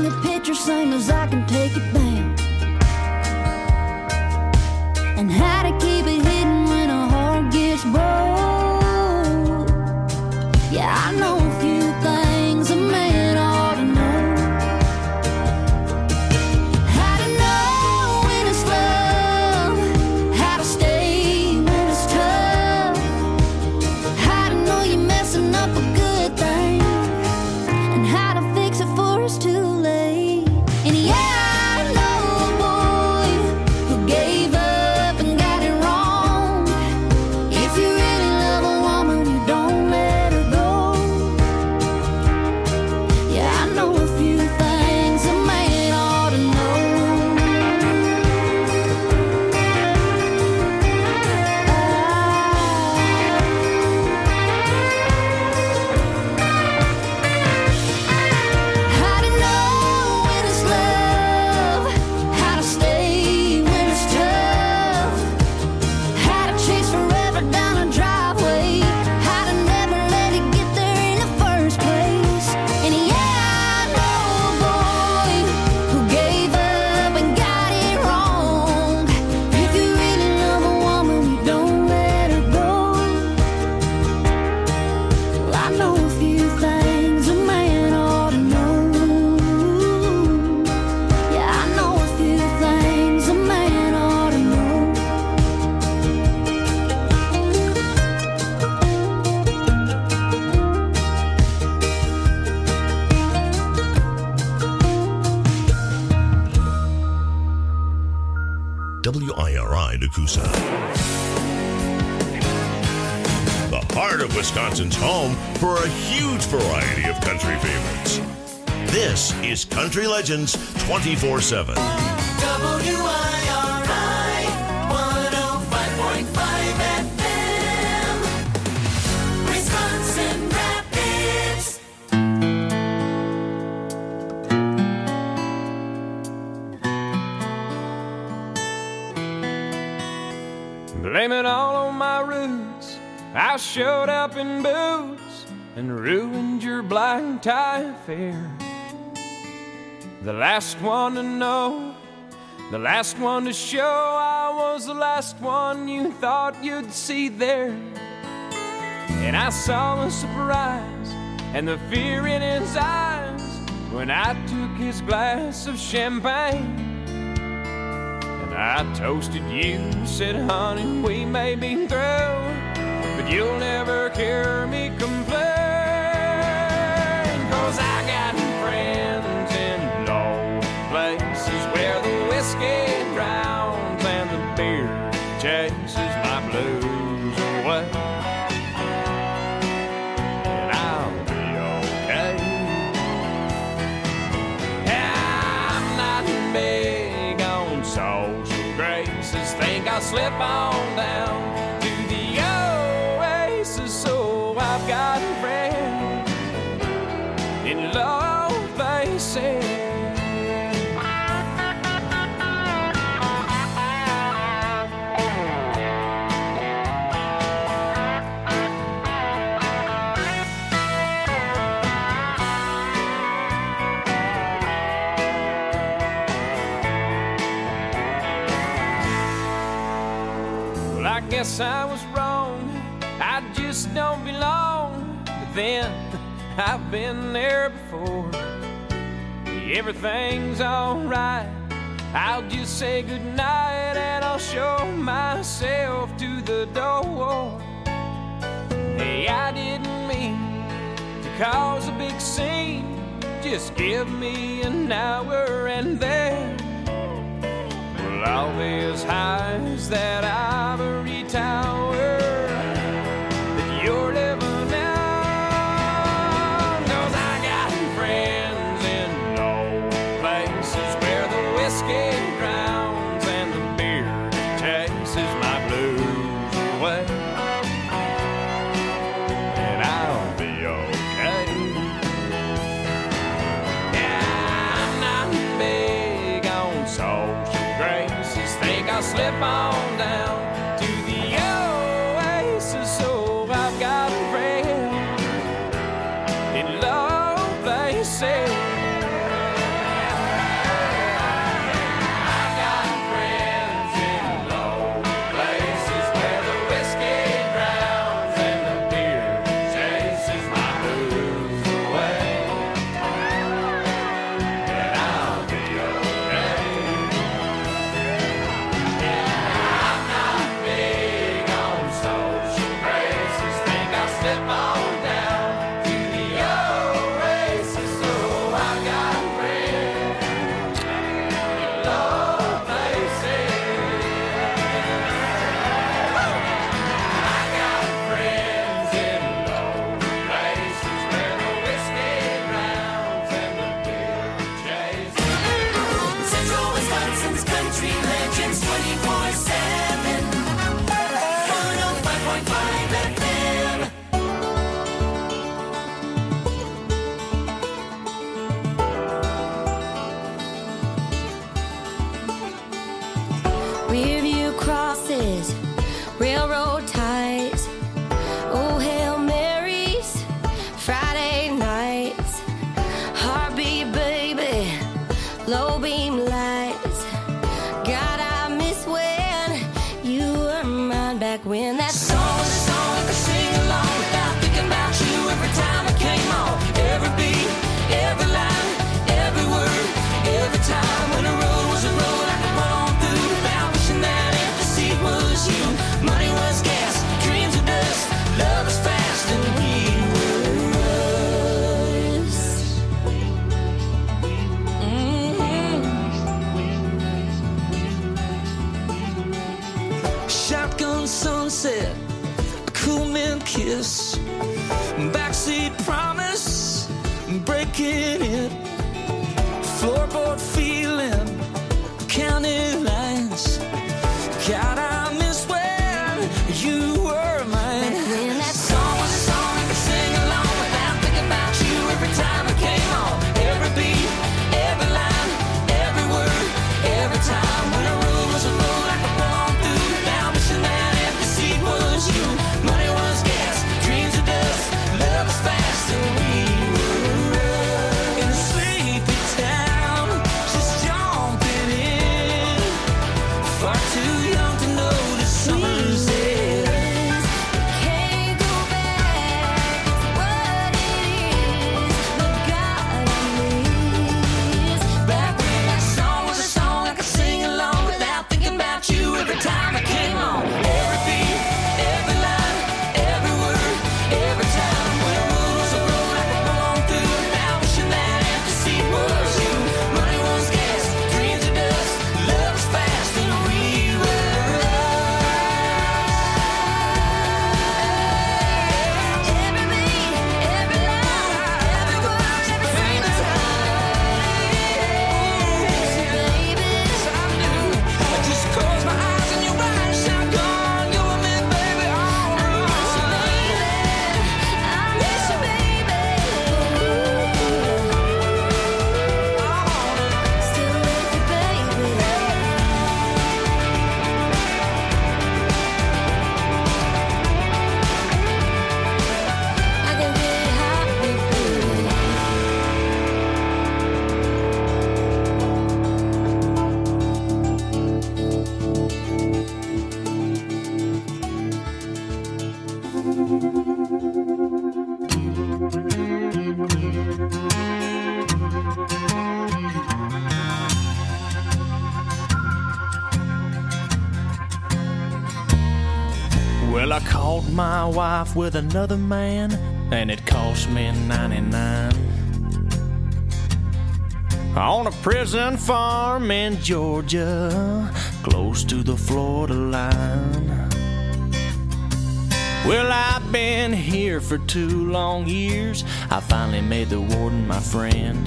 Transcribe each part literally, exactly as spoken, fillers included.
the picture same as I can take it down, and how to keep it hidden when a heart gets broke. Yeah, I know a few things a man ought to know. How to know when it's love, how to stay when it's tough, how to know you're messing up a good thing, and how to fix it before it's too late. And yeah, I know a boy who gave up and got it wrong. If you really love a woman, you don't let her go. Yeah, I know a few things a man ought to know. How to know when it's love, how to stay when it's tough, how to chase forever down a driveway, how to never let it get there in the first place. And yeah, I know a boy who gave up and got it wrong. If you really love a woman, you don't let her go. Well, I know a few things a man ought to know. Yeah, I know a few things a man ought to know. W I R I Nakusa. The heart of Wisconsin's home for a huge variety of country favorites. This is Country Legends twenty-four seven. W I R I one oh five point five F M, Wisconsin Rapids. Blame it all on my roots. I showed up in boots and ruined your black tie affair. The last one to know, the last one to show, I was the last one you thought you'd see there. And I saw the surprise and the fear in his eyes when I took his glass of champagne. I toasted you, said, honey, we may be through, but you'll never hear me complain. Cause I got friends in low places where the whiskey drowns and the beer chases my blues away. And I'll be okay. I'm not big on social graces, think I'll slip on down to the oasis. So I've got friends in low places. Well, I guess I was wrong, I just don't belong. But then I've been there before. Everything's alright, I'll just say goodnight and I'll show myself to the door. Hey, I didn't mean to cause a big scene, just give me an hour and then well, I'll be as high as that ivory tower that you're living on. 'Cause I got friends in low places where the whiskey drowns and the beer chases my blues away. And I'll be okay. Yeah, I'm not big on social graces, think I'll slip on down to the oasis. So I've got friends in low places. breaking it. Floorboard feeling, county lines. God, I miss when you were mine. When that Song was a song I could sing along without thinking about you every time it came on. Every beat, every line, every word, every time. When a rule was a rule, I could pull on through. Now wishing that empty seat was you. Money was gas, dreams of dust. Love was fast and we were in a sleepy town, just jumping in. Far too young to notice summer's dead. can't go back to what it is, but God, I miss. Back when that song was a song I could sing along without thinking about you every time I came on. Every beat, every line, every word, every time. When a rule was a rule, I could pull on through. Now wishing that empty seat was you. Money was gas, dreams of dust. Love was fast and we were Every beat, every line, every word, every single time, baby. I just close my eyes and your eyes shine gone. You and me, baby, all I miss you, alone. baby. I miss you, baby. Still with you, baby. I can get hot with you. Well, I caught my wife with another man, and it cost me ninety-nine. On a prison farm in Georgia, close to the Florida line. Well, I've been here for two long years. I finally made the warden my friend.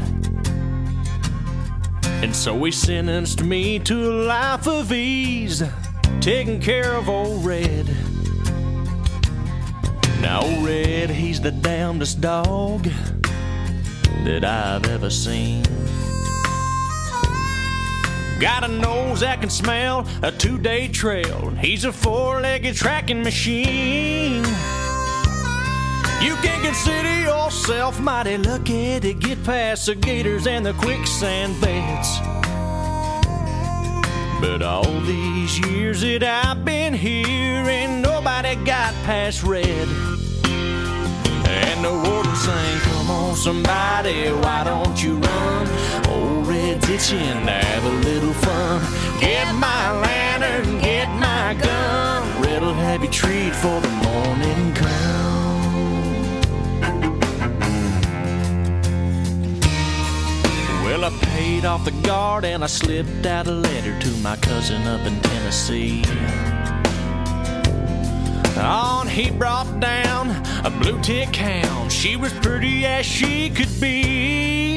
And so he sentenced me to a life of ease, taking care of old Red. Now, old Red, he's the damnedest dog that I've ever seen. Got a nose that can smell a two-day trail. He's a four-legged tracking machine. You can consider yourself mighty lucky to get past the gators and the quicksand beds. But all these years that I've been here, ain't nobody got past Red. And the warden sang, come on somebody, why don't you run? Old Red's itching to have a little fun. Get my lantern, get my gun. Red'll have you treat for the morning come. Well, I paid off the guard and I slipped out a letter to my cousin up in Tennessee. On he brought down a blue tick hound. She was pretty as she could be.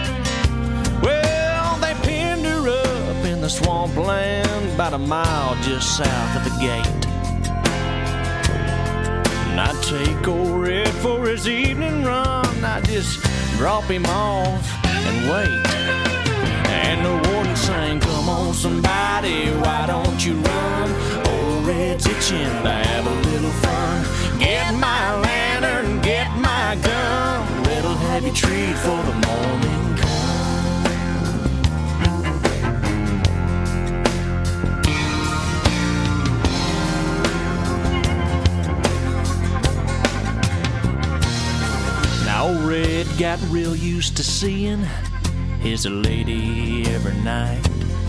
Well, they pinned her up in the swampland about a mile just south of the gate. And I'd take old Red for his evening run. I'd just drop him off and wait. And the warden sang, come on somebody, why don't you run? Old Red's itching to have a little fun. Get my lantern, get my gun. Red'll have you treat for the morning come. Now old Red got real used to seeing his lady every night.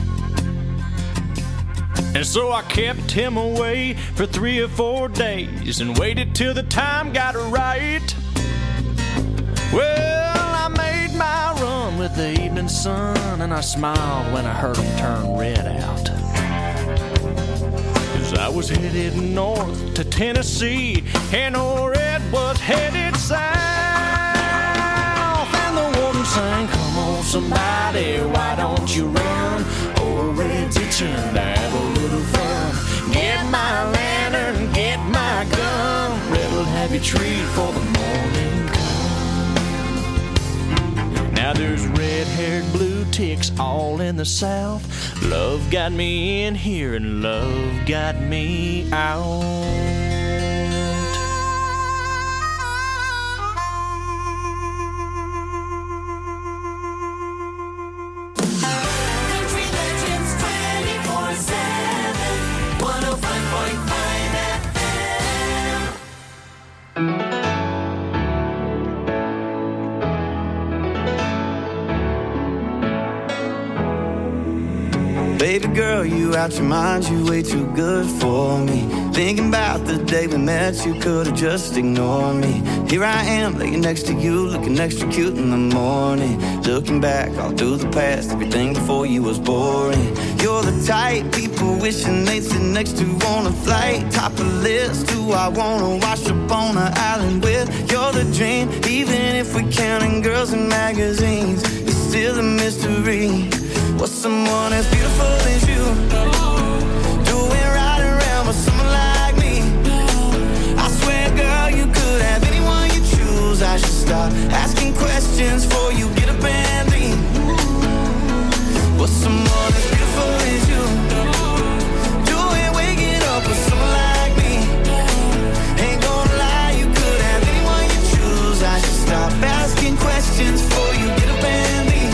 And so I kept him away for three or four days and waited till the time got right. Well, I made my run with the evening sun, and I smiled when I heard him turn Red out. Cause I was headed north to Tennessee, and old Red was headed south. And the sang, come on somebody, why don't you run? Old Red's itching to have a little fun. Get my lantern, get my gun. Red will have you treat for the morning come. Now there's red-haired blue ticks all in the south. Love got me in here and love got me out. Baby girl, you out your mind, you way too good for me. Thinking about the day we met, you could've just ignored me. Here I am, laying next to you, looking extra cute in the morning. Looking back all through the past, everything before you was boring. You're the type people wishing they'd sit next to on a flight. Top of the list, who I wanna wash up on an island with. You're the dream, even if we're counting girls in magazines. It's still a mystery. What's someone as beautiful as you doing right around with someone like me? I swear, girl, you could have anyone you choose. I should stop asking questions before you get up and leave. What's someone as beautiful as you doing waking up with someone like me? Ain't gonna lie, you could have anyone you choose. I should stop asking questions before you get up and leave.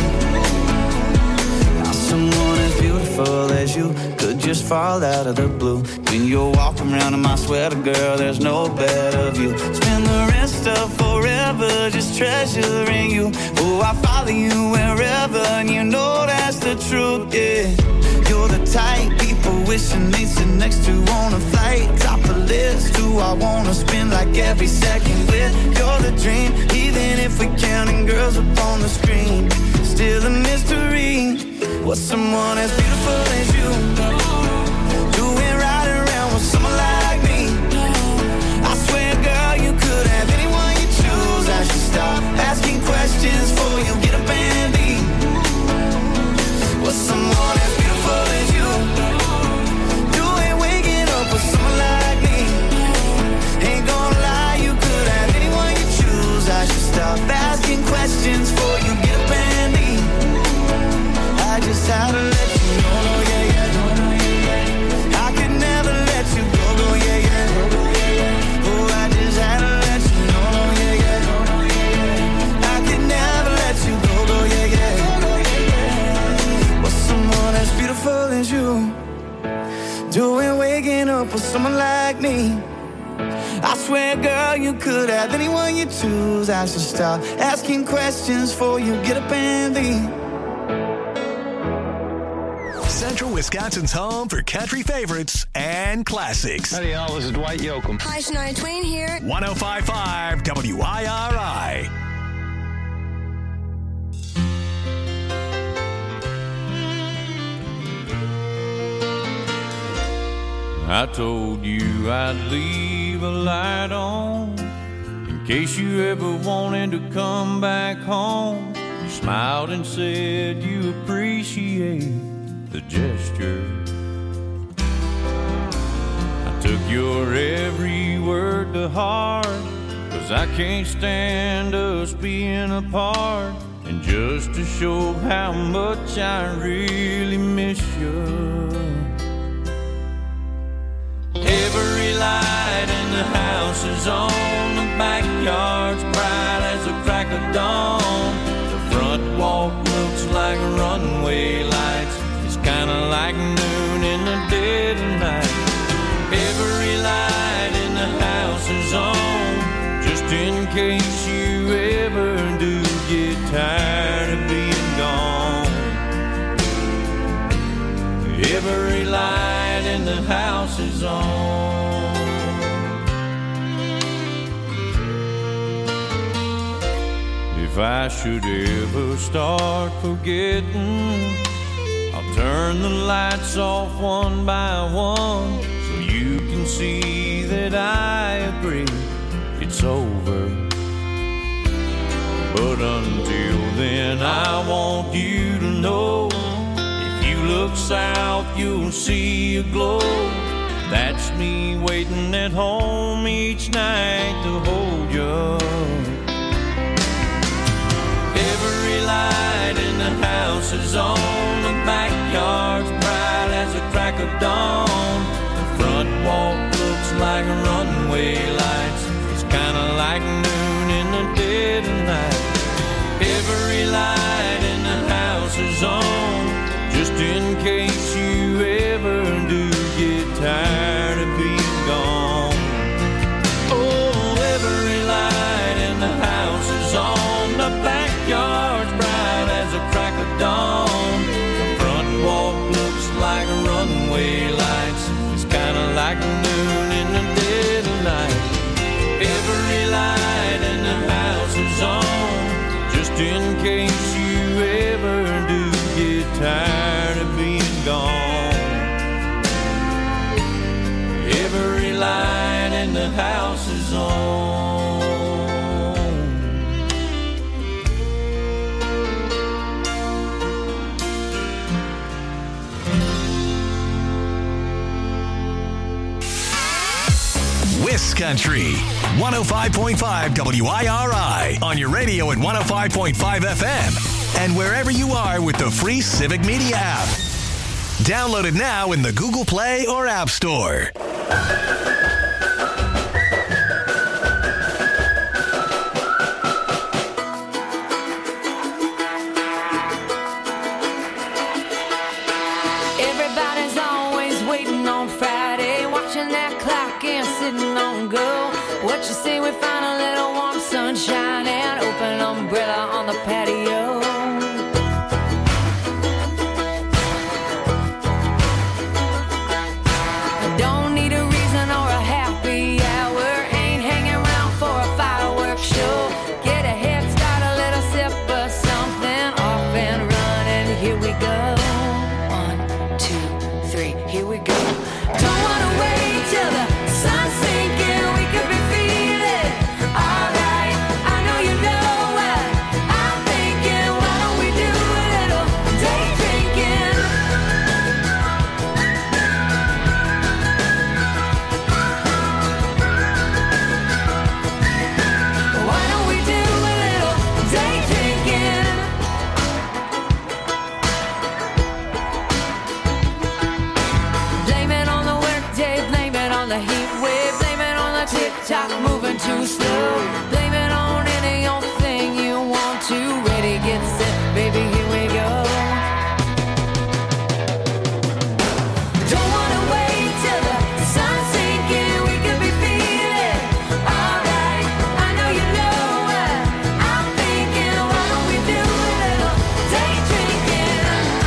Someone as beautiful as you could just fall out of the blue. When you're walking around in my sweater, girl, there's no better view. Spend the rest of forever just treasuring you. Oh, I follow you wherever, and you know that's the truth, yeah. You're the type people wishing they'd sit next to on a flight. Top of the list, who I wanna spend like every second with. You're the dream, even if we're counting girls up on the screen. Still a mystery. What's someone as beautiful as you doing right around with someone like me? I swear, girl, you could have anyone you choose. I should stop asking questions before you get up and leave. What's someone as beautiful as you doing waking up with someone like me? Ain't gonna lie, you could have anyone you choose. I should stop asking questions before you get up and leave. I just had to let you know, no, yeah, yeah, no, no, yeah, yeah. I could never let you go, go, yeah, yeah, no, no, yeah, yeah. Oh, I just had to let you know, no, yeah, yeah, no, no, yeah, yeah. I could never let you go, go, yeah, yeah, no, no, yeah, yeah. But someone as beautiful as you doing waking up with someone like me? I swear, girl, you could have anyone you choose. I should stop asking questions before you get up and leave. Central Wisconsin's home for country favorites and classics. Howdy, y'all. This is Dwight Yoakam. Hi, Shania Twain here. one oh five point five W I R I. I told you I'd leave a light on in case you ever wanted to come back home. You smiled and said you appreciate the gesture. I took your every word to heart, 'cause I can't stand us being apart. And just to show how much I really miss you, every light in the house is on, the backyard's bright as the crack of dawn. The front walk looks like runway lights, it's kinda like noon in the dead of night. Every light in the house is on, just in case you ever do get tired of being gone. Every light in the house is on. If I should ever start forgetting, I'll turn the lights off one by one, so you can see that I agree it's over. But until then, look south, you'll see a glow. That's me waiting at home each night to hold you. Every light in the house is on. The backyard's bright as a crack of dawn. The front walk looks like runway lights. It's kinda like noon in the dead of night. Every light in the house is on, just in case you ever do get tired of being gone. Oh, every light in the house is on. The backyard's bright as a crack of dawn. The front walk looks like runway lights. It's kinda like noon in the dead of night. Every light in the house is on, just in case you ever do get tired of being gone. Every light in the house is on. Country one oh five point five W I R I on your radio at one oh five point five F M and wherever you are with the free Civic Media app. Download it now in the Google Play or App Store. Everybody's always waiting on Friday, watching that clock and sitting on go. What you say we find a little warm sunshine and open umbrella on the patio? Don't need a reason or a happy hour, ain't hanging around for a fireworks show. Get a head start, a little sip of something, off and run, and here we go. One, two, three, here we go. Don't wanna wait till the sun's sinking, we could be feeling alright. I know you know what I'm thinking. Why don't we do a little day drinking? Why don't we do a little day drinking? Blame it on the workday, blame it on the heat wave, blame it on the tick-tock moving too slow. Blame it on any old thing you want to. Ready, get set, baby, here we go. Don't wanna wait till the sun's sinking, we could be feeling alright. I know you know what I'm thinking. Why don't we do a little day drinking?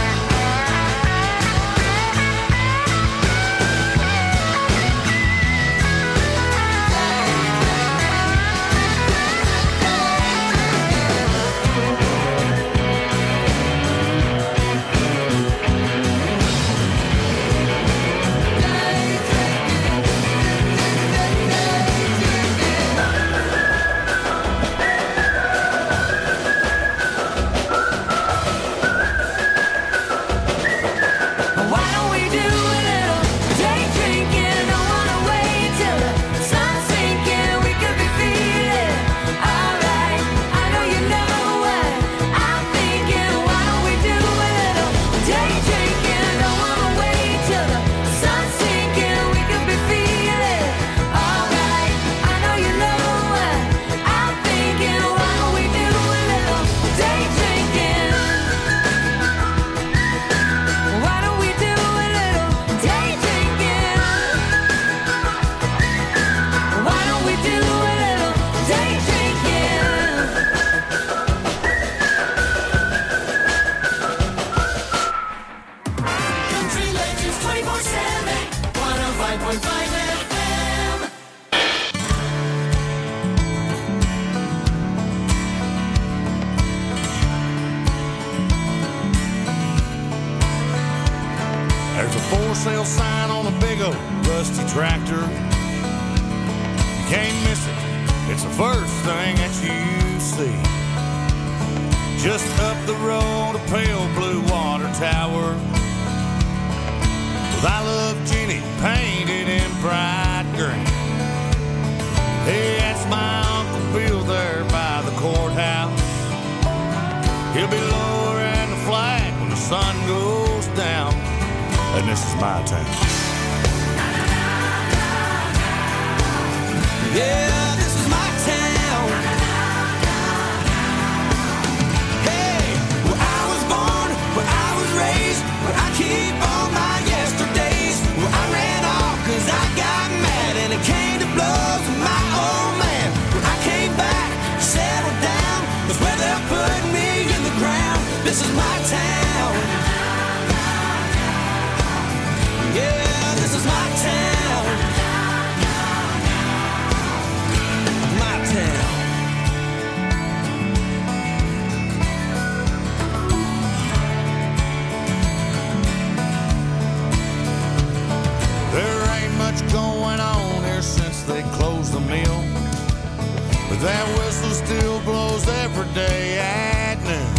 Why don't we do a little day drinking? Don't wanna wait till the sun's sinking, we could be feeling alright. I know you know what I'm thinking. Why don't we do a little day drinking? Don't wanna wait till the sun's sinking, we could be feeling alright. I know you know what I'm thinking. Why don't we do a little day drinking? Why don't we do a little day drinking? Why don't we do a little day drinking? Country Legends twenty-four seven, one oh five point five F M. There's a for sale sign on a big old rusty tractor. You can't miss it, it's the first thing that you see. Just up the road, a pale blue water tower. 'Cause I love Jenny painted in bright green. Hey, that's my Uncle Bill there by the courthouse. He'll be lowering the flag when the sun goes down. And this is my town. Yeah, this is my town. Hey, where I was born, where I was raised, where I keep all my yesterdays, where I ran off 'cause I got mad and it came to blows with my old man. Where I came back, settled down, was where they're putting me in the ground. This is my town. Yeah, this is my town. My town. There ain't much going on here since they closed the mill, but that whistle still blows every day at noon.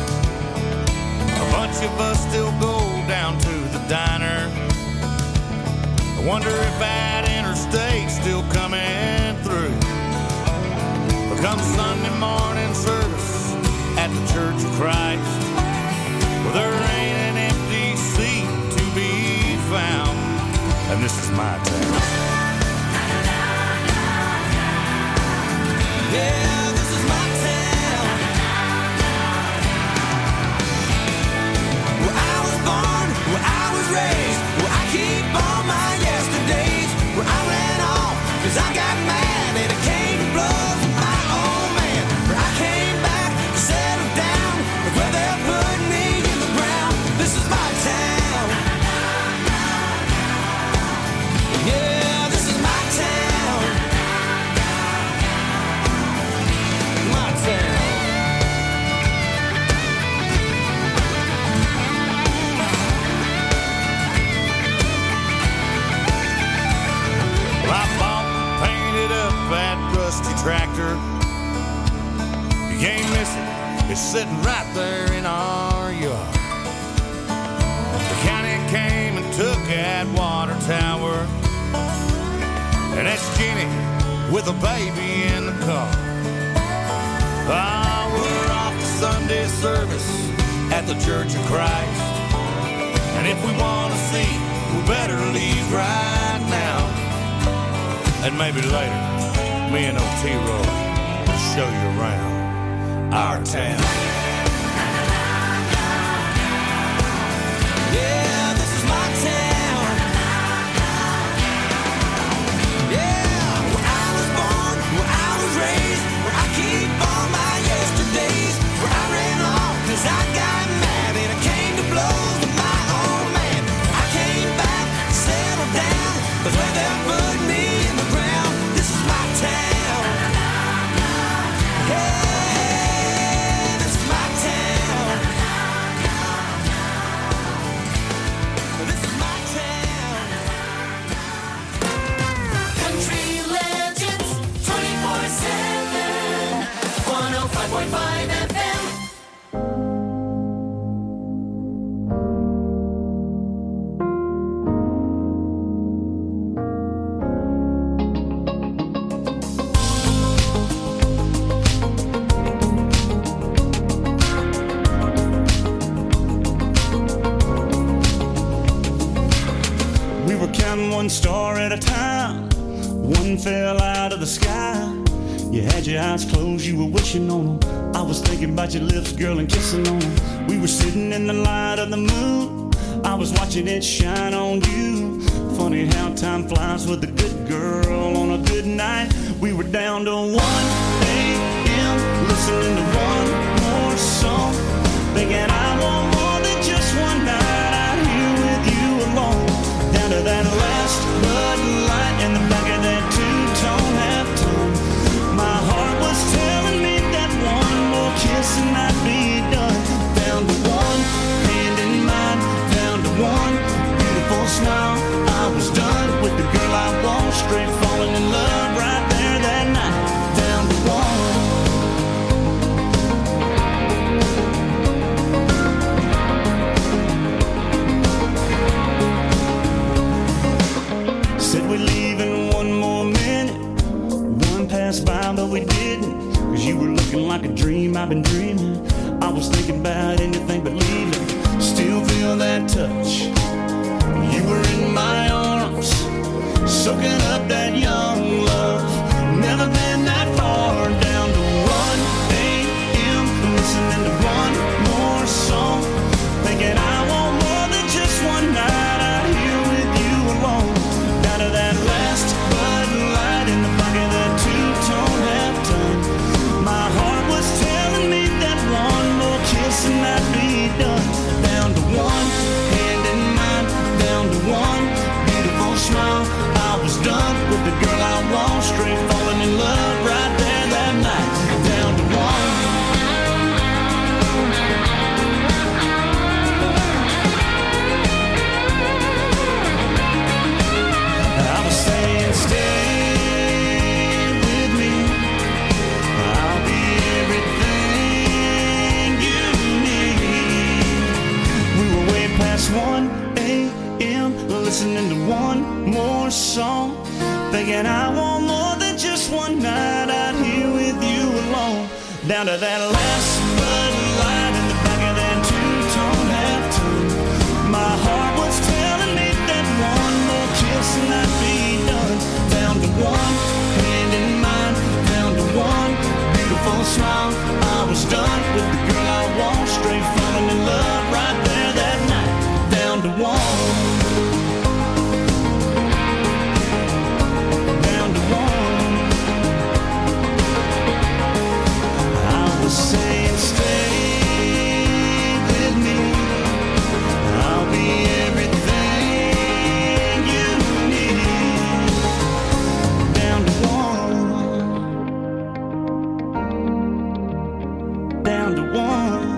A bunch of us still go down to the diner. I wonder if that interstate's still coming through. But come Sunday morning service at the Church of Christ, well, there ain't an empty seat to be found. And this is my town. Yeah, this is my town. Where I was born, where I was raised, where I keep all my yesterdays, where I ran off 'cause I got mad and it came to blows with my old man. Where I came back, settled down, where they're putting me in the ground. This is my town. Yeah, this is my town. My town. Well, I bought and painted up that rusty tractor. You can't miss it. It's sitting right there in our yard. The county came and took that water tower. And that's Jenny with a baby in the car. Ah, we're off to Sunday service at the Church of Christ. And if we want to see, we better leave right now. And maybe later, me and Otero will show you around our town. Yeah, this is my town. Yeah, where I was born, where I was raised, where I keep all my yesterdays, where I ran off 'cause I got mad and it came to blows with my old man. I came back, settled down, 'cause where they're putting me in the ground. This is my town. Hey, this is my town. This is my town. Country Legends twenty-four seven, one oh five point five F M. We were counting one star at a time. One fell out of the sky. You had your eyes closed, you were wishing on them. I was thinking about your lips, girl, and kissing on them. We were sitting in the light of the moon. I was watching it shine on you. Funny how time flies with a good girl on a good night. We were down to one a.m. listening to one more song, thinking I want more than just one night out here with you alone. Down to that last Bud Light in the back of that two-tone half-tone. My heart was telling me that one more kiss and I'd be done. Down to one hand in mine, down to one beautiful smile. I was done with the girl I want, straight falling in love right there that night. Down to one. was thinking about anything but leaving. Still feel that touch. You were in my arms, soaking up that young love. Never been that far. Down to one a.m. listening to one more song, thinking I want more than just one night out here with you alone. Down to that last Bud Light in the pocket, that two-tone half-ton. My heart was telling me that one more kiss and I'd be done. Down to one hand in mine, down to one beautiful smile. I was done with the girl I want, straight falling in love right there that night. Down to one. I was saying stay with me, I'll be everything you need. We were way past one a.m. listening to one more song, thinking I want more than just one night out here with you alone. Down to that last Bud Light in the back of that two-tone half-tone. My heart was telling me that one more kiss and I'd be done. Down to one hand in mine, down to one beautiful smile. I was done with the girl I want, straight falling in love right there that night. Down to one. Saying stay with me, I'll be everything you need. Down to one, down to one.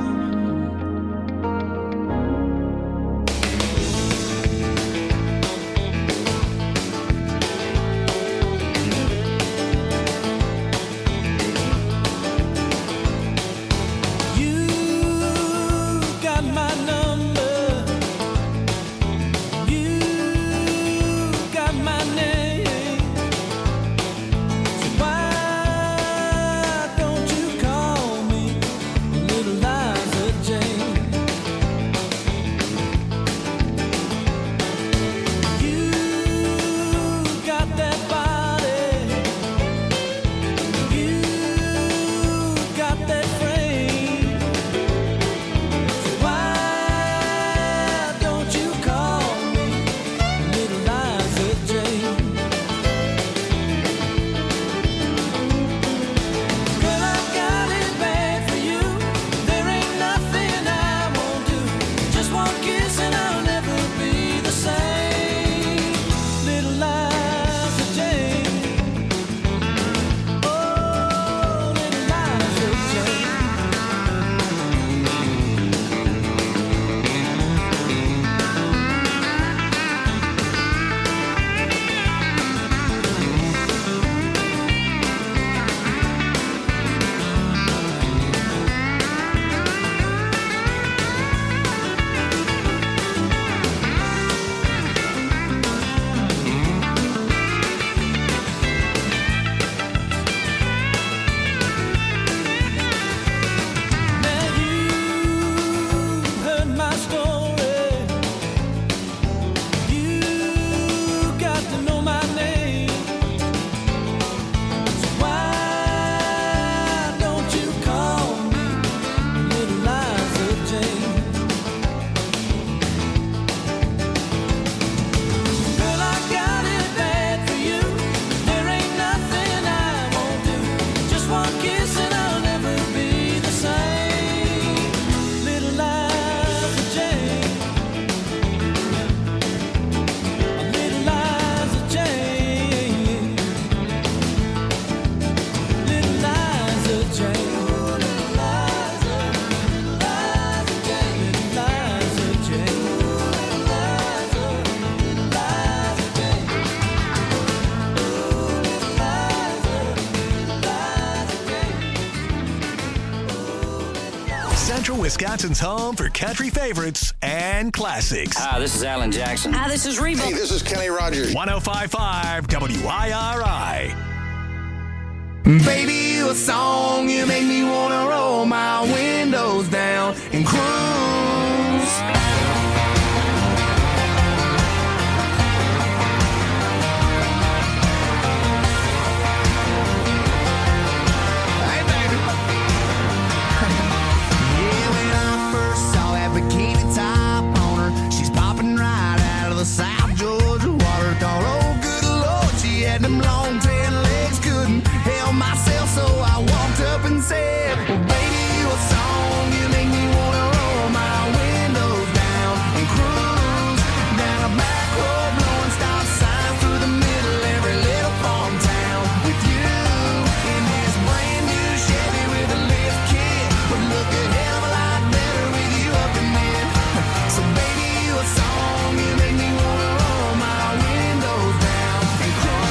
Central Wisconsin's home for country favorites and classics. Hi, this is Alan Jackson. Hi, this is Reba. Hey, this is Kenny Rogers. one oh five point five W I R I. Baby, a song you make me wanna roll my windows down and cruise. Hey, baby. Yeah, when I first saw that bikini top on her, she's popping right out of the South Georgia water. Thought, oh, good Lord, she had them long tan legs, couldn't help myself, so I walked up and said, well, baby, what song you make me wanna roll my windows down and cruise down a back road, blowing stop signs through the middle every little farm town with you in this brand new Chevy with a lift kit. Would look a hell of a lot better with you up in it. So baby, what song you make me wanna roll my windows down and cruise.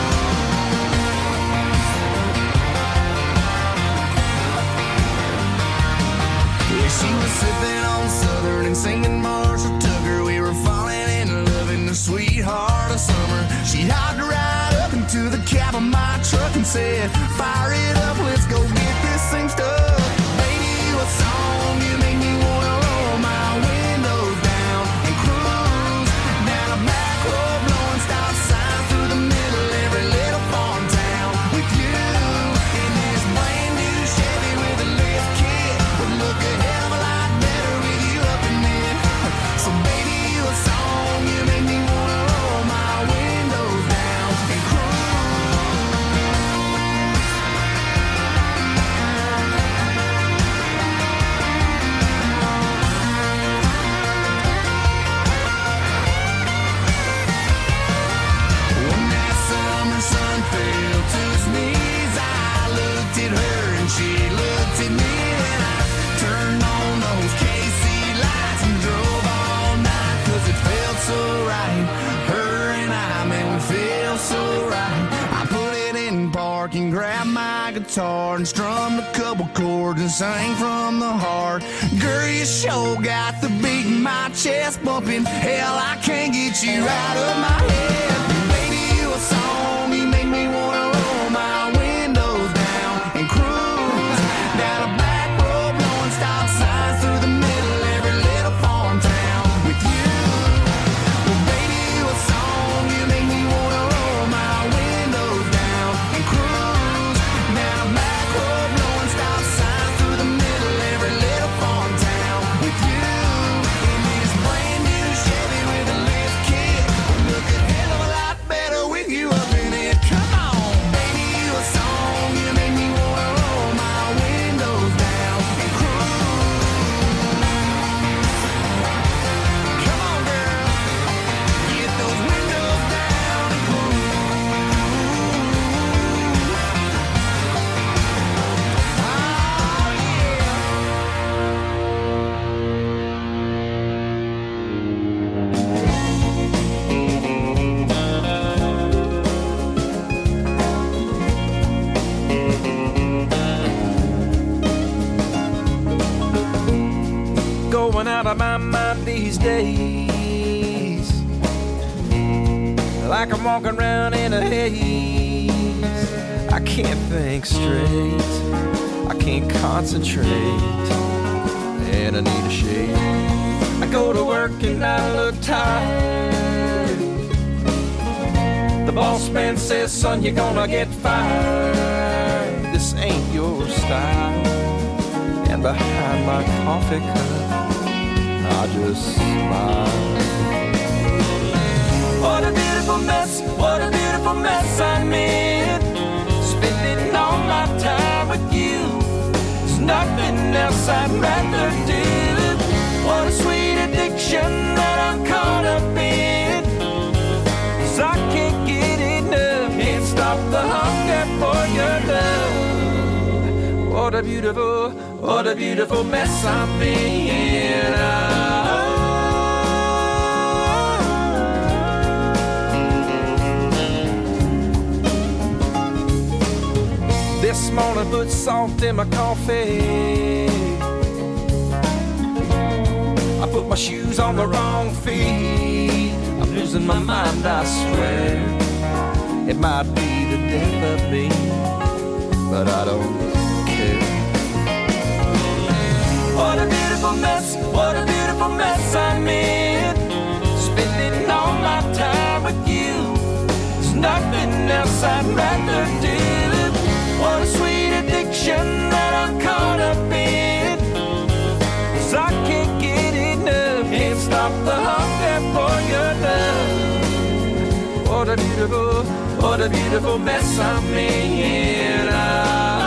Yeah, she was sipping on Southern and singing Marshall Tucker. We were falling in love in the sweetheart of summer. She hopped right up into the cab of my truck and said, fire it up, let's go get this thing stuck. Baby, what song you make me wanna roll my windows down and cruise down a back road, blowing stop signs through the middle every little farm town with you in this brand new Chevy with a lift kit. Would look a hell of a lot better with you up in it. So baby, what song you make me wanna roll my windows down and cruise. When that summer sun fell to its knees, I looked at her and she looked at me, and I turned on those K C lights and drove all night, cause it felt so right. Her and I, man, we feel so right. I put it in park and grabbed my guitar and strummed a couple chords and sang from the heart. Girl, you sure got the beat in my chest bumping. Hell, I can't get you out of my head. Baby, what song you make me wanna roll my windows down and cruise down a back road, blowing stop signs through the middle every little farm town with you. Well, baby, what song you make me wanna roll my windows down and cruise down a back road, blowing stop signs through the middle every little farm town with you in this brand new Chevy with a lift kit. Look a hell of a lot better with you up in it. Come on, baby, what song you make me wanna roll my windows down and cruise. Come on, girl, get those windows down and cruise. Oh, yeah. Going out of my mind these days, like I'm walking around in a haze. I can't think straight, I can't concentrate, and I need a shade. I go to work and I look tired. The boss man says, son, you're gonna get fired. This ain't your style. And behind my coffee cup, I just smile. What a beautiful mess, what a beautiful mess I'm in. Spending all my time with you, there's nothing else I'd rather do. What a sweet addiction that I'm caught up in, 'cause I can't get enough, can't stop the hunger for your love. What a beautiful, what a beautiful mess I'm in. Oh. This morning put salt in my coffee. I put my shoes on the wrong feet. I'm losing my mind, I swear. It might be the death of me. but I don't care. What a beautiful mess, what a beautiful mess I'm in. Spending all my time with you. There's nothing else I'd rather do. What a sweet addiction that I'm caught up in. 'Cause I can't get enough, can't stop the hunger for your love. What a beautiful, what a beautiful mess I'm in. Ah.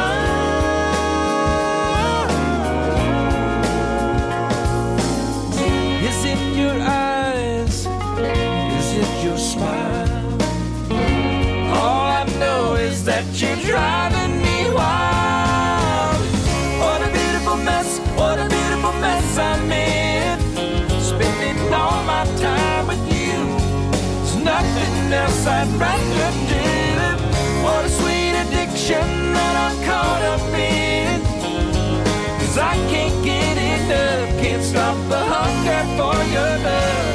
Is it your eyes? Is it your smile? All I know is that you're driving me wild. What a beautiful mess, what a beautiful mess I'm in. Spending all my time with you. There's nothing else I'd rather do. What a sweet addiction that I'm caught up in. 'Cause I can't get enough, can't stop the hunger for your love.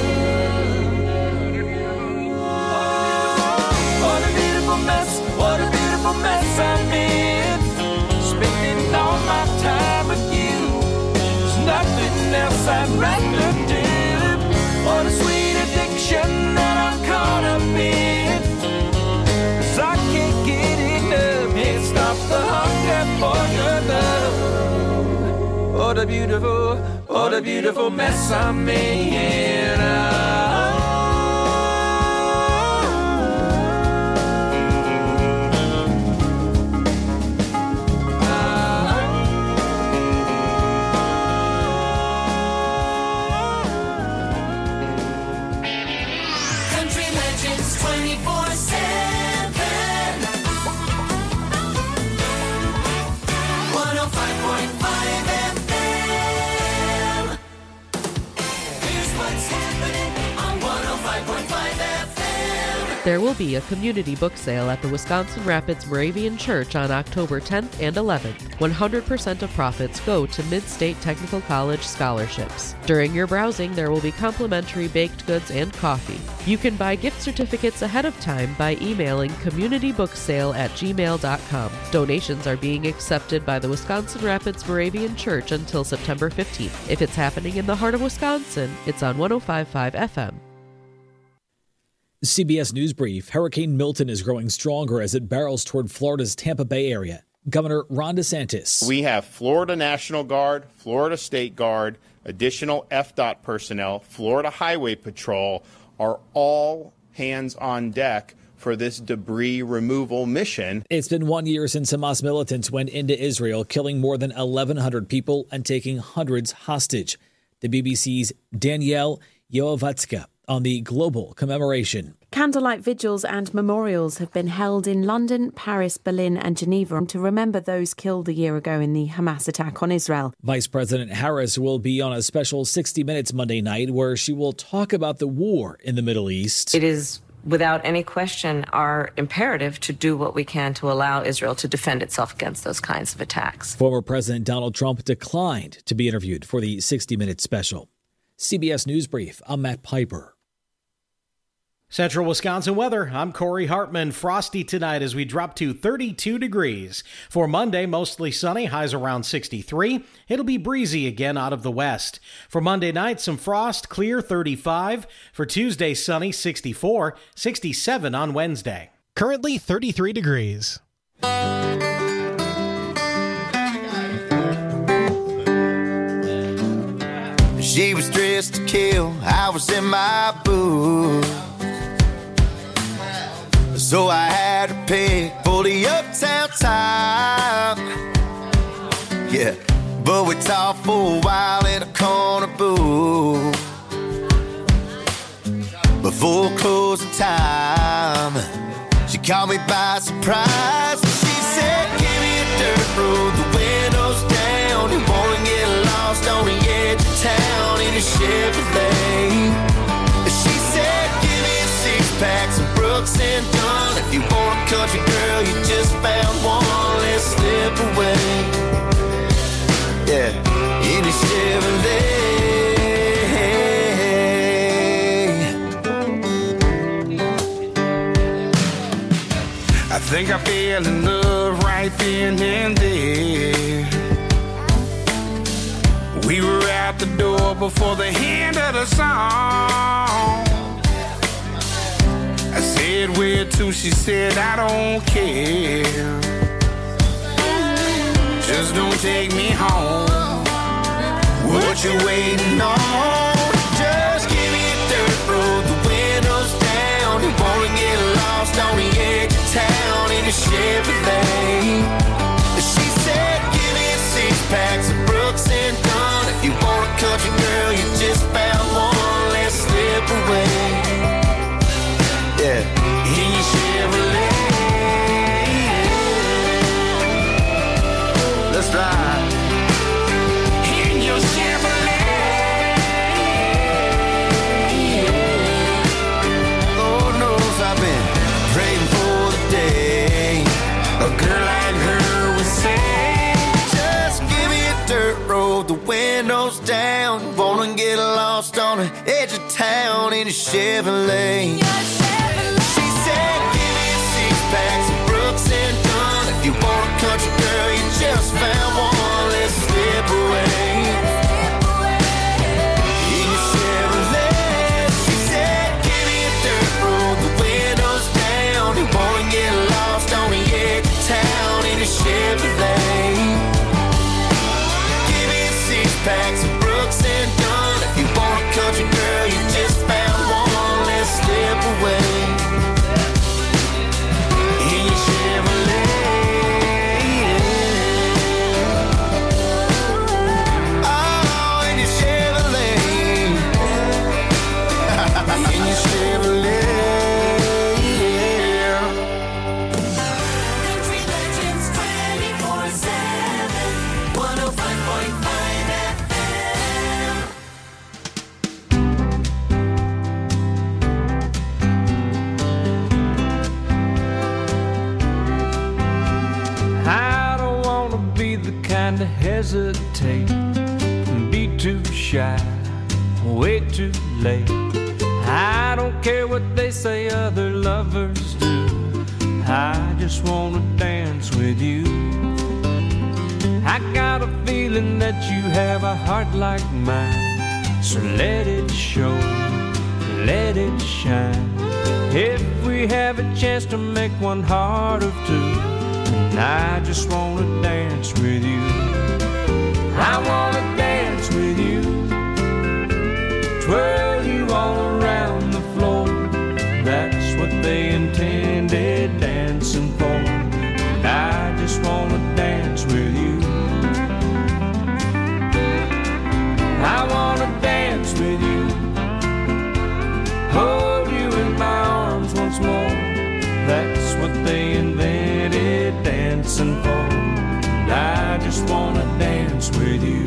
What a beautiful mess, what a beautiful mess I'm in. Spending all my time with you. There's nothing else I'd rather do. What a sweet addiction that I'm caught up in. 'Cause I can't get enough, can't stop the hunger for your love. What a beautiful, what a beautiful mess I'm in. Ah. Country Legends twenty-four seven. one oh five point five F M. Here's what's happening on one oh five point five F M. There will be a community book sale at the Wisconsin Rapids Moravian Church on October tenth and eleventh. one hundred percent of profits go to Mid-State Technical College scholarships. During your browsing, there will be complimentary baked goods and coffee. You can buy gift certificates ahead of time by emailing communitybooksale at gmail dot com. Donations are being accepted by the Wisconsin Rapids Moravian Church until September fifteenth. If it's happening in the heart of Wisconsin, it's on one oh five point five F M. C B S News Brief. Hurricane Milton is growing stronger as it barrels toward Florida's Tampa Bay area. Governor Ron DeSantis. We have Florida National Guard, Florida State Guard, additional F DOT personnel, Florida Highway Patrol are all hands on deck for this debris removal mission. It's been one year since Hamas militants went into Israel, killing more than eleven hundred people and taking hundreds hostage. The B B C's Danielle Yoavatska on the global commemoration. Candlelight vigils and memorials have been held in London, Paris, Berlin and Geneva to remember those killed a year ago in the Hamas attack on Israel. Vice President Harris will be on a special sixty minutes Monday night where she will talk about the war in the Middle East. It is without any question our imperative to do what we can to allow Israel to defend itself against those kinds of attacks. Former President Donald Trump declined to be interviewed for the sixty minute special. C B S News Brief, I'm Matt Piper. Central Wisconsin weather. I'm Corey Hartman. Frosty tonight as we drop to thirty-two degrees. For Monday, mostly sunny, highs around sixty-three. It'll be breezy again out of the west. For Monday night, some frost, clear thirty-five. For Tuesday, sunny, sixty-four. sixty-seven on Wednesday. Currently thirty-three degrees. She was dressed to kill, I was in my boots. So I had to pick for the uptown time. Yeah, but we talked for a while in a corner booth before closing time. She caught me by surprise. She said, give me a dirt road, the windows down. You wanna get lost on the edge of town in a Chevrolet. She said, give me a six pack, some Brooks and Dunn. If you want a country girl, you just found one. Let's slip away. Yeah, in a Chevrolet. I think I fell in love right there then and there. We were out the door before the end of the song. I said, where to? She said, I don't care. Just don't take me home. What you waiting on? Just give me a dirt road, the windows down. You wanna get lost on the edge of town in a Chevrolet. She said, give me a six packs of Brooks and Dunn. If you want a country girl, you just found one. Let's slip away. Yeah, in your Chevrolet. Let's ride in your Chevrolet. Lord knows I've been praying for the day a girl like her would say, just give me a dirt road, the windows down. Wanna get lost on the edge of town in a Chevrolet. She said, give me a six packs of Brooks and Dunn. If you want a country girl, you just found one. Let's slip away in your Chevrolet. She said, give me a dirt road, the windows down. You wanna get lost on the edge of town in a Chevrolet. Give me a six packs of Brooks and Dunn. If you want a country girl, you just found one. Let's slip away in your Chevrolet. Oh, in your Chevrolet. In your Chevrolet. Country Legends twenty-four seven, one oh five point five F M. I don't wanna be the kind to hesitate and be too shy, wait too late. I don't care what they say other lovers do. I just wanna dance with you. I got a feeling that you have a heart like mine, so let it show, let it shine. If we have a chance to make one heart of two, and I just wanna dance with you. I wanna dance with you, twirl you all around the floor. That's what they intended dancing for. And I just wanna dance with you. I wanna dance with you, hold you in my arms once more. That's what they invented dancing for. And I just wanna dance with you.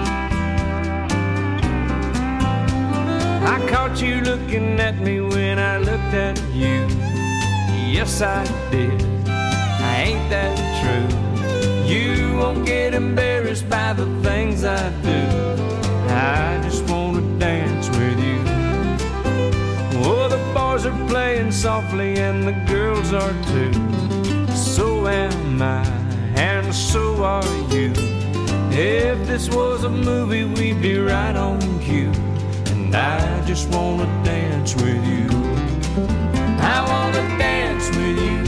I caught you looking at me when I looked at you. Yes, I did. Ain't that true? You won't get embarrassed by the things I do. I just wanna dance with you. Oh, the boys are playing softly and the girls are too. So am I, and so are you. If this was a movie, we'd be right on cue. And I just wanna dance with you. I wanna dance with you,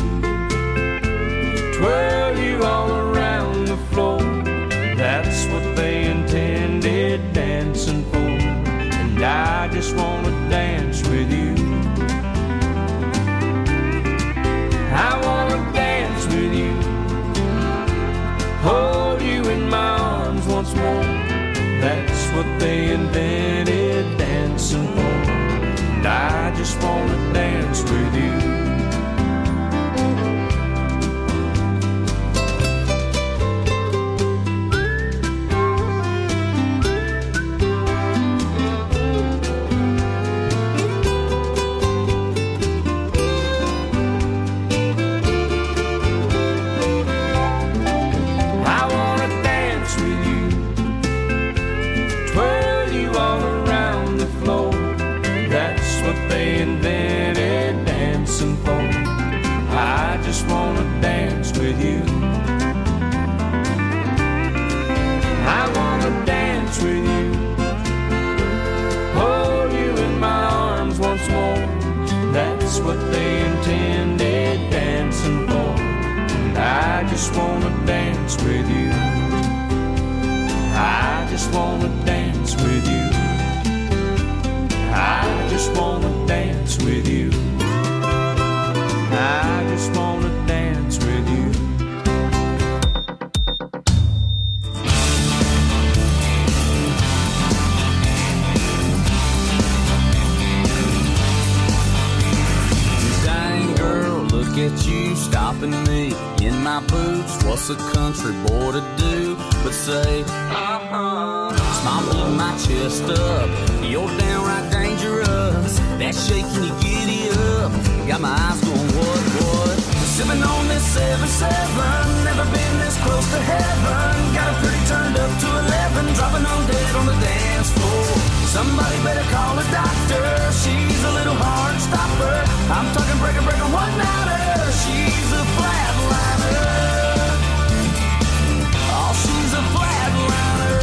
twirl you all around the floor. That's what they intended dancing for. And I just wanna dance with you. I wanna dance with you, hold you in my arms once more. That's what they invented dancing for. And I just wanna dance with you. They invented dancing just wanna dance with you. I just wanna dance with you. I just wanna dance with you. I just wanna dance with you. Dang girl, look at you stopping me in my boots. What's a country boy to do but say, uh-huh. Smile blew my chest up. You're downright dangerous. That shaking you giddy up. Got my eyes going, what, what? Sipping on this seven seven. Never been this close to heaven. Got a pretty turned up to eleven. Dropping on dead on the dance floor. Somebody better call a doctor. She's a little hard stopper. I'm talking breaker, breaker, one-nighter. She's a flatliner. Oh, she's a flatliner.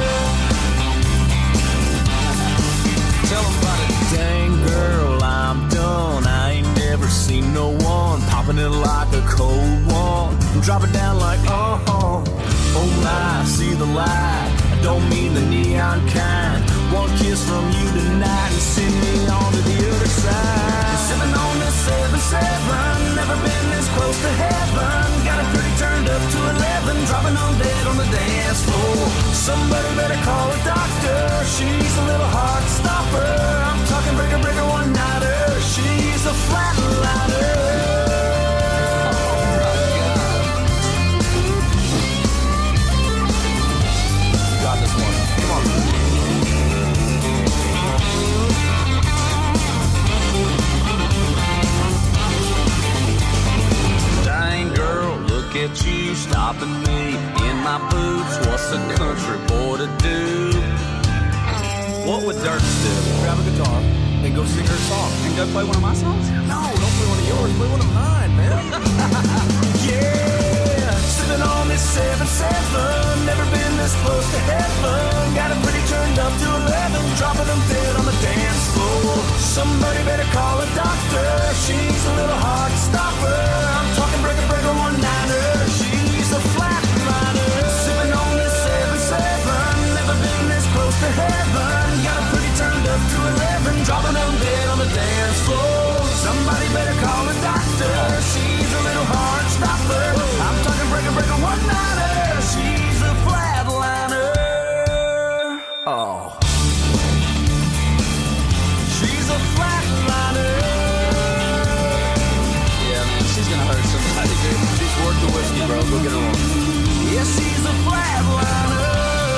Tell 'em about it. Dang girl, I'm done. I ain't never seen no one popping it like a cold one. Drop it down like, uh-huh. Oh my, see the light. I don't mean the neon kind. One kiss from you tonight and send me on to the other side. Sipping on this seven seven. Never been this close to heaven. Got it pretty turned up to eleven. Dropping on dead on the dance floor. Somebody better call a doctor. She's a little hard stopper. I'm talking breaker, breaker, one-nighter. She's a flatliner. Look at you stopping me in my boots. What's a country boy to do? What would Dirk do? Grab a guitar and go sing her song. And go play one of my songs? No, don't play one of yours. Play one of mine, man. Yeah, sitting on this seven seven. Never been this close to heaven. Got it pretty turned up to eleven. Dropping them dead on the dance floor. Somebody better call a doctor. She's a little hard stopper. I'm talking breaker, breaker, one-nighter. She's a flatliner. Sipping on this seven seven. Never been this close to heaven. Got it pretty turned up to eleven. Dropping them dead on the dance floor. Somebody better call a doctor. She's a little hard stopper. I'm talking breaker, breaker, one-nighter. She's a flatliner. Oh. She's a flatliner. Yeah, man, she's gonna hurt somebody, dude. She's worth the whiskey, bro. Go get her on. Yeah, she's a flatliner.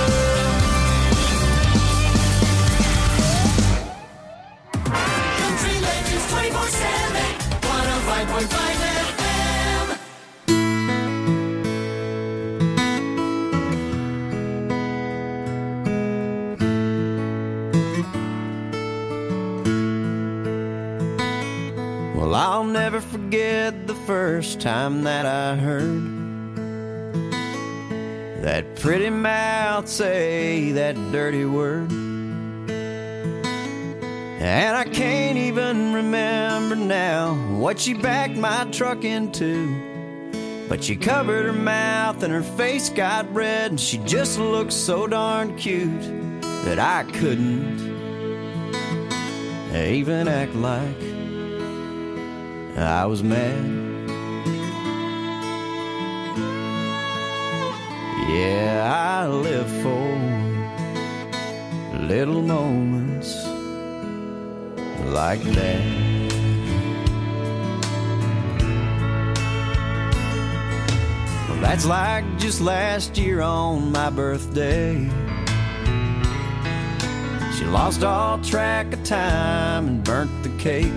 Country Legends twenty-four seven, one oh five point five F M. Well, I'll never forget the first time that I heard that pretty mouth say that dirty word. And I can't even remember now what she backed my truck into. But she covered her mouth and her face got red, and she just looked so darn cute that I couldn't even act like I was mad. Yeah, I live for little moments like that. Well, that's like just last year on my birthday. She lost all track of time and burnt the cake.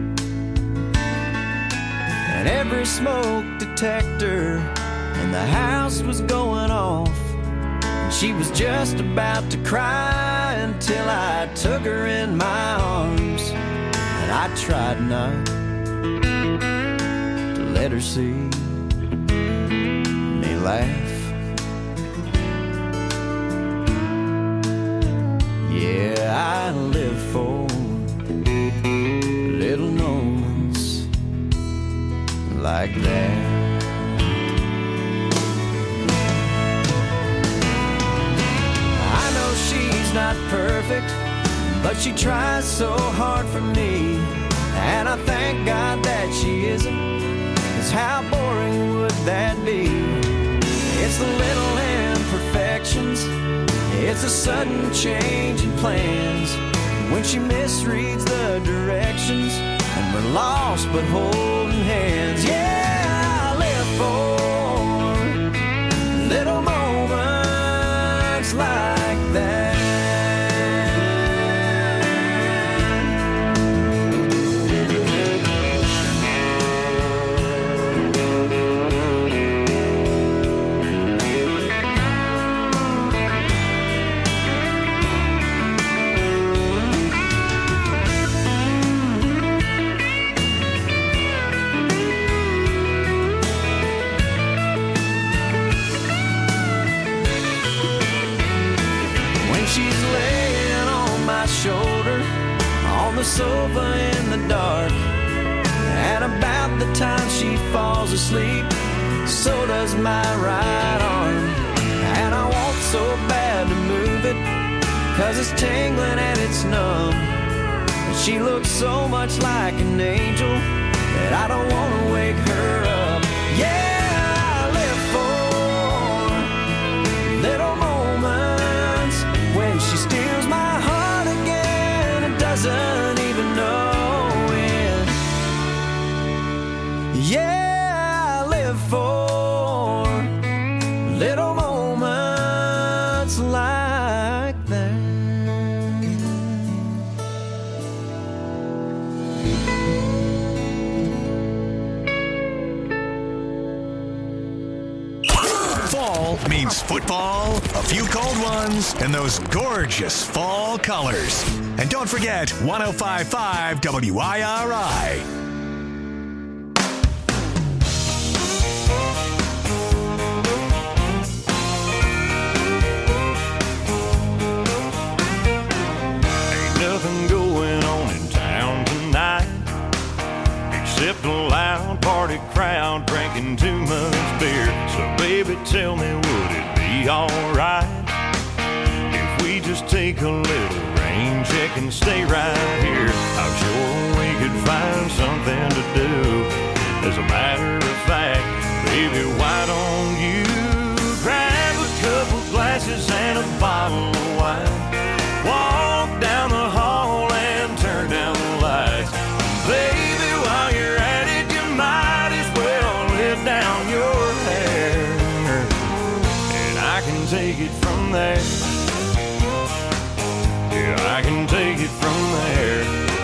And every smoke detector in the house was going off. And she was just about to cry until I took her in my arms. And I tried not to let her see me laugh. Yeah, I live for little moments like that. perfect, but she tries so hard for me. And I thank God that she isn't, 'cause how boring would that be? It's the little imperfections, it's a sudden change in plans, when she misreads the directions, and we're lost but holding hands. Yeah, I live for little moments like that. Shoulder on the sofa in the dark, and about the time she falls asleep, so does my right arm. And I want so bad to move it, 'cause it's tingling and it's numb. And she looks so much like an angel that I don't want to wake her up. Yeah, I live for little moments when she steals my heart, doesn't even know it. Yeah, I live for little moments like that. Fall means football, a few cold ones, and those gorgeous fall colors. And don't forget one oh five point five W I R I. Ain't nothing going on in town tonight, except a loud party crowd drinking too much beer. So baby, tell me, would it be alright if we just take a little rain check and stay right here? I'm sure we could find something to do. As a matter of fact, baby, why don't you grab a couple glasses and a bottle of wine, walk down the hall and turn down the lights. Baby, while you're at it, you might as well let down your hair, and I can take it from there. Yeah, I can take it from there.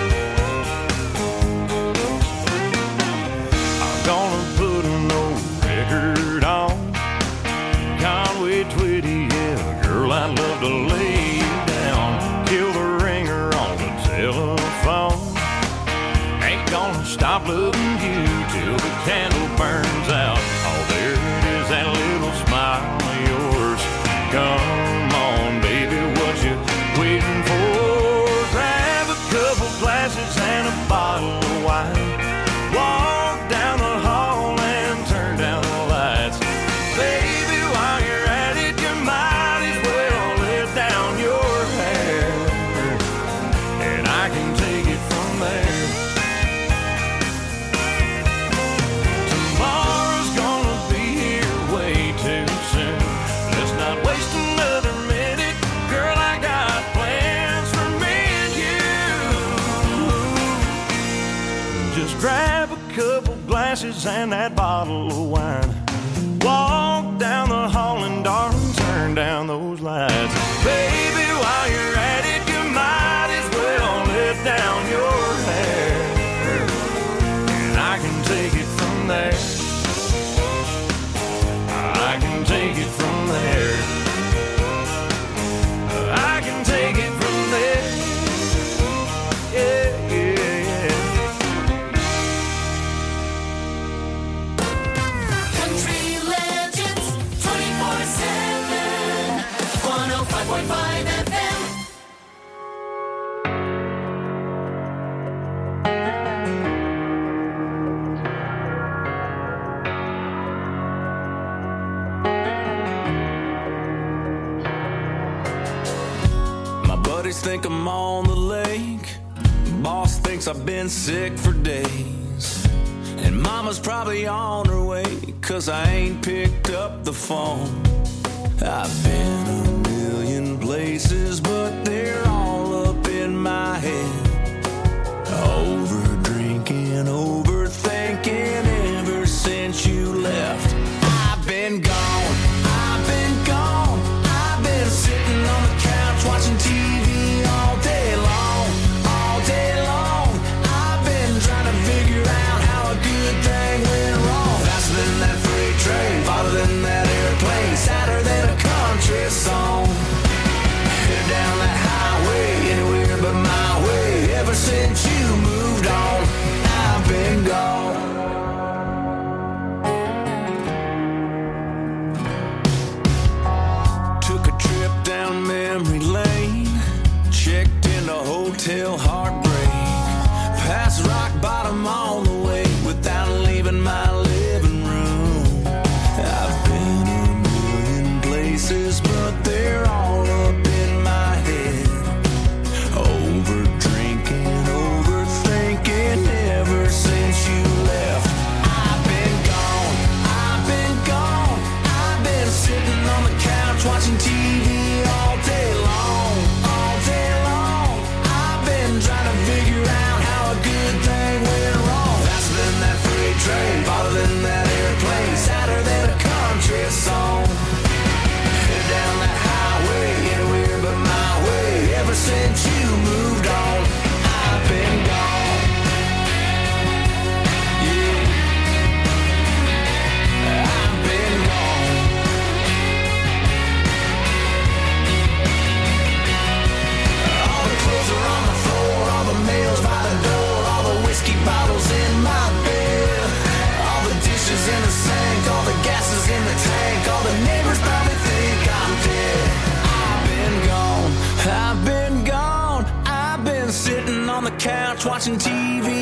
I'm gonna put an old record on, Conway Twitty, yeah, girl, I'd love to lay you down. Kill the ringer on the telephone, ain't gonna stop loving you till the candle burns out. Oh, there it is, that little smile of yours. Come on, baby, what you waiting for? Grab a couple glasses and a bottle of wine, walk down the hall and turn down the lights. Baby, while you're at it, you might as well let down your hair, and I can take it from there. Tomorrow's gonna be here way too soon. Let's not waste another minute, girl, I got plans for me and you. Just grab a couple glasses and that bottle of wine, walk down the hall and darling, turn down those lights. Baby, while you're at it, you might as well let down your hair, and I can take it from there. I can take it from there. I can take it from there. Yeah, yeah, yeah. Country Legends twenty-four seven, one oh five point five think I'm on the lake. Boss thinks I've been sick for days. And mama's probably on her way, cause I ain't picked up the phone. I've been a million places, but they're all up in my head. Over drinking, overthinking ever since you left. I've been gone, I've been gone. I've been sitting on the couch watching T V all day long, all day long. I've been trying to figure out how a good thing went wrong. Faster than that freight train, farther than that airplane, sadder than a country song. Headed down that highway, anywhere but my way. Ever since you moved on, I've been gone. Took a trip down memory lane, checked into Hotel Heartbreak, past rock bottom on the way without leaving my living room. I've been a million places, but they're all up in my head. Over drinking, overthinking ever since you left. I've been gone, I've been gone. I've been sitting on the couch watching T V all day long, all day long. I've been trying to figure out how a good thing went wrong. Faster than that freight train, farther than that airplane, sadder than a country song. Headed down that highway, anywhere but my way. Ever since you moved on, I've been gone. Yeah, I've been gone. All the clothes are on the floor, all the mail's by the door, all the whiskey bottles in my bed, all the dishes in the sink, all the gas is in the tank, all the neighbors probably think I'm dead. I've been gone, I've been gone. I've been sitting on the couch watching T V.